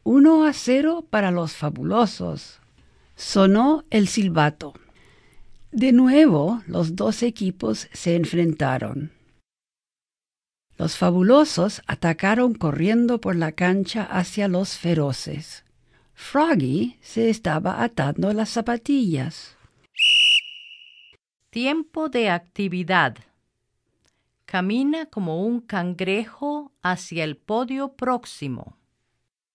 1-0 para los fabulosos. Sonó el silbato. De nuevo, los dos equipos se enfrentaron. Los fabulosos atacaron corriendo por la cancha hacia los feroces. Froggy se estaba atando las zapatillas. Tiempo de actividad. Camina como un cangrejo hacia el podio próximo.